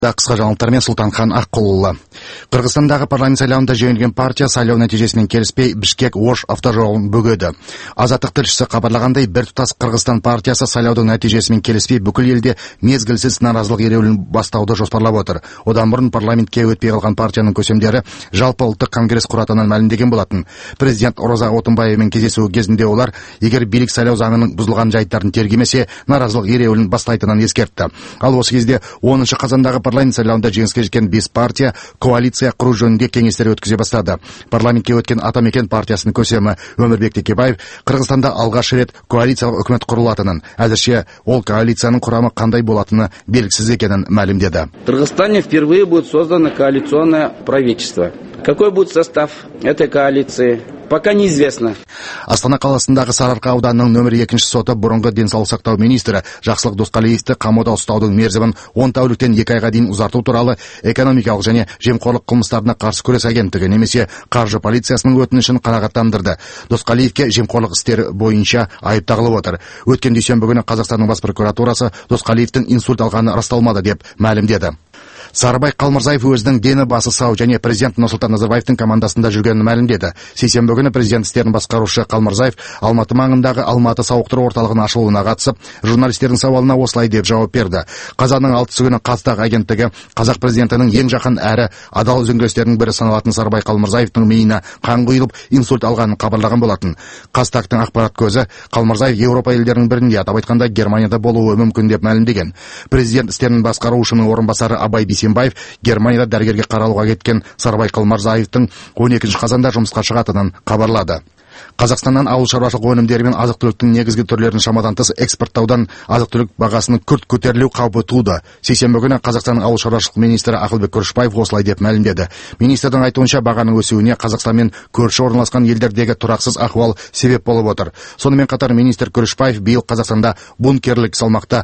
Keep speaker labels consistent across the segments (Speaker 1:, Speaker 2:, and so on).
Speaker 1: Қысқа жаңалықтармен Сұлтанхан Аққұлұлы. Қырғызстандағы парламент сайлауында жеңілген партия сайлау нәтижесімен келіспей Бішкек-Ош автожолын бөгеді. Азаттық тілшісі хабарлағандай, біртұтас Қырғызстан партиясы сайлаудың нәтижесімен келіспей бүкіл елде мезгілсіз наразылық ереуілін бастауды жоспарлап отыр. Одан бұрын парламентке өтпей қалған партияның көсемдері жалпы ұлттық конгресс құратынын мәлімдеген болатын. Президент Роза Отынбаевамен кездесуі кезінде олар, егер билік сайлау заңының бұзылған жайттарын тергемесе, наразылық ереуілін бастайтынын ескертті. Ал осы кезде 10 қазандағы парламент сайлауында жеңіске жеткен 5 партия коалиция құру жөнінде кеңестер өткізе бастады. Парламентке өткен Атамекен партиясының көсемі Өмірбек Текебаев Қырғызстанда алғаш рет коалициялық үкімет құрылатынын, әзірше ол коалицияның құрамы қандай болатыны белгісіз екенін мәлімдеді.
Speaker 2: В Кыргызстане впервые будет создано коалиционное правительство. Какой будет состав этой коалиции? Пока неизвестно.
Speaker 1: Астана қаласындағы Сарыарқа ауданының нөмір 2 соты бұрынғы денсаулық сақтау министрі Жақсылық Досқалиевті қамауда ұстаудың мерзімін 10 тәуліктен 2 айға дейін ұзарту туралы экономикалық және жемқорлық қылмыстарына қарсы күрес агенттігі немесе қаржы полициясының өтінішін қанағаттандырды. Досқалиевке жемқорлық істері бойынша айып тағылып отыр. Өткен дүйсенбі күні Қазақстанның бас прокуратурасы Досқалиевтің инсульт алғаны расталмады деп мәлімдеді. Сарыбай Қалмырзаев өзінің дені басы сау және президент Нұрсұлтан Назарбаевтың командасында жүргенін мәлімдеді. Сейсенбі күні президент істерін басқарушы Қалмырзаев Алматы маңындағы Алматы сауықтыру орталығының ашылуына қатысып, журналистердің сауалына осылай деп жауап берді. Қазанның 6 күні Қазтаг агенттігі қазақ президентінің ең жақын әрі адал үзеңгілестерінің бірі саналатын Сарыбай Қалмырзаевтың миына қан құйылып инсульт алғанын хабарлаған болатын. Қазтагтың ақпарат көзі Қалмырзаев Еуропа елдерінің бірінде, атап айтқанда Германияда болуы мүмкін деп мәлімдеген. Президент істерін басқарушының орынбасары Абай Бейсенбаев Германияда дәрігерге қаралуға кеткен Сарыбай Қалмырзаевтың 12 қазанда жұмысқа шығатынын хабарлады. Қазақстаннан ауыл шаруашылық өнімдері мен азық-түліктің негізгі түрлерін шамадан тыс экспорттаудан азық-түлік бағасының күрт көтерілу қаупі туды. Сейсенбі күні Қазақстанның ауыл шаруашылық министрі Ақылбек Күрішбаев осылай деп мәлімдеді. Министрдің айтуынша бағаның өсуіне Қазақстанмен көрші орналасқан елдердегі тұрақсыз ахуал себеп болып отыр. Сонымен қатар министр Күрішбаев биыл Қазақстанда бункерлік салмақта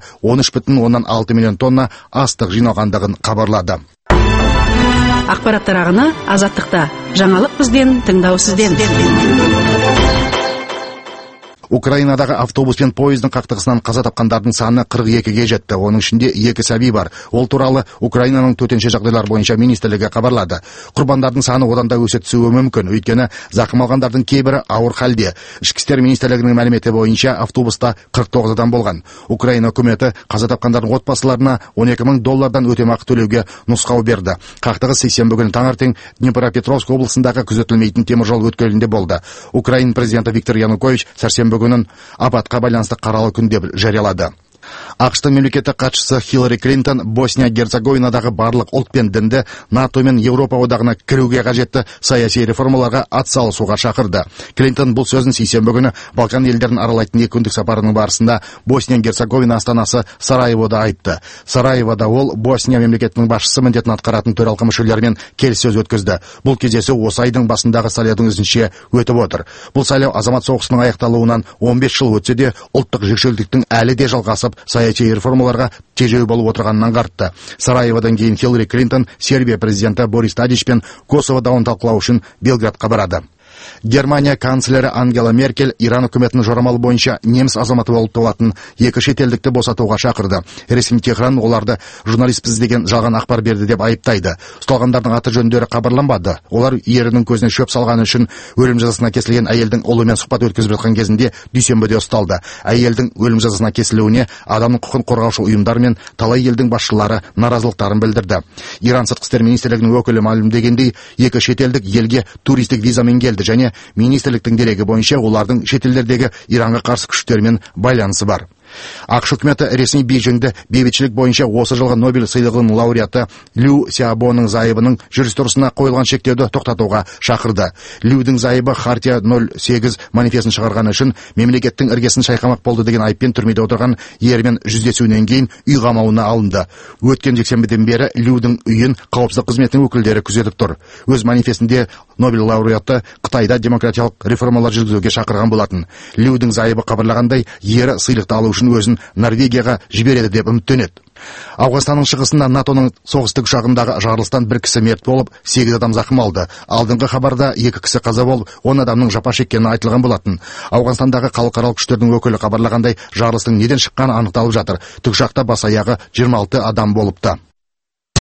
Speaker 1: 13,6 миллион тонна астық жиналғандығын хабарлады.
Speaker 3: Ақпараттар ағыны Азаттықта. Жаңалық бізден, тыңдау сізден.
Speaker 1: Украинадағы автобус пен пойыздың қақтығысынан қаза тапқандардың саны 42-ге жетті. Оның ішінде 2 сәби бар. Ол туралы Украинаның төтенше жағдайлар бойынша министрлігі хабарлады. Құрбандардың саны одан да өсе түсуі мүмкін, өйткені зақым алғандардың кейбірі ауыр халде. Ішкі істер министрлігінің мәліметі бойынша автобуста 49 адам болған. Украина үкіметі қаза тапқандардың отбасыларына $12,000 өтемақы төлеуге нұсқау берді. Қақтығыс сейсенбі күні таңертең Днепропетровск облысындағы күзетілмейтін теміржол өткелінде болды. Украина президенті Виктор Янукович сәрсенбі күнін апатқа байланысты қаралы күн деп жариялады. ақш-тың мемлекеттік хатшысы Хиллари Клинтон Босния-Герцеговинадағы барлық ұлт пен дінді НАТО мен Еуропа одағына кіруге қажетті саяси реформаларға атсалысуға шақырды. Клинтон бұл сөзін сейсенбі күні Балкан елдерін аралайтын 2 күндік сапарының барысында Босния-Герцеговина астанасы Сараевода айтты. Сараевода ол Босния мемлекетінің басшысы міндетін атқаратын төралқа мүшелерімен келіссөз өткізді. Бұл кездесу осы айдың басындағы сайлаудың ізінше өтіп отыр. Бұл сайлау азамат соғысының аяқталуынан 15 жыл өтсе де ұлттық жікшілдіктің әлі де жалғасып, саяси реформаларға тежеу болып отырғанын аңғартты. Сараеводан кейін Хиллари Клинтон Сербия президенті Борис Тадич пен Косово дауын талқылау үшін Белградқа барады. Германия канцлері Ангела Меркель Иран үкіметінің жорамалы бойынша неміс азаматы болып табылатын 2 шетелдікті босатуға шақырды. Ресми Техран оларды журналистпіз деген жалған ақпар берді деп айыптайды. Ұсталғандардың аты жөндері хабарланбады. Олар ерінің көзіне шөп салғаны үшін өлім жазасына кесілген әйелдің ұлымен сұхбат өткізіп жатқан кезінде дүйсенбіде ұсталды. Әйелдің өлім жазасына кесілуіне адамның құқын қорғаушы ұйымдар мен талай елдің басшылары наразылықтарын білдірді. Иран сыртқы істер министрлігінің өкілі мәлімдегендей, 2 шетелдік елге туристік визамен келді және министрліктің дерегі бойынша олардың шетелдердегі Иранға қарсы күштермен байланысы бар. ақш үкіметі ресми Бейжіңді бейбітшілік бойынша осы жылғы Нобель сыйлығының лауреаты Лю Сяобоның зайыбының жүріс-тұрысына қойылған шектеуді тоқтатуға шақырды. Людің зайыбы Хартия 08 манифесін шығарғаны үшін мемлекеттің іргесін шайқамақ болды деген айыппен түрмеде отырған ерімен жүздесуінен кейін үй қамауына алынды. Өткен жексенбіден бері Людің үйін қауіпсіздік қызметінің өкілдері күзетіп тұр. Өз манифесінде Нобель лауреаты Қытайда демократиялық реформалар жүргізуге шақырған болатын. Людің зайыбы хабарлағандай, ері сыйлықты алу үшін өзін Норвегияға жібереді деп үміттенеді. Ауғанстанның шығысында НАТОның соғыстық ұшағындағы жарылыстан 1 кісі мерт болып, 8 адам зақым алды. Алдыңғы хабарда 2 кісі қаза болып, 10 адамның жапа шеккені айтылған болатын. Ауғанстандағы халықаралық күштердің өкілі хабарлағандай, жарылыстың неден шыққаны анықталып жатыр. Тікұшақта бас аяғы 26 адам болыпты.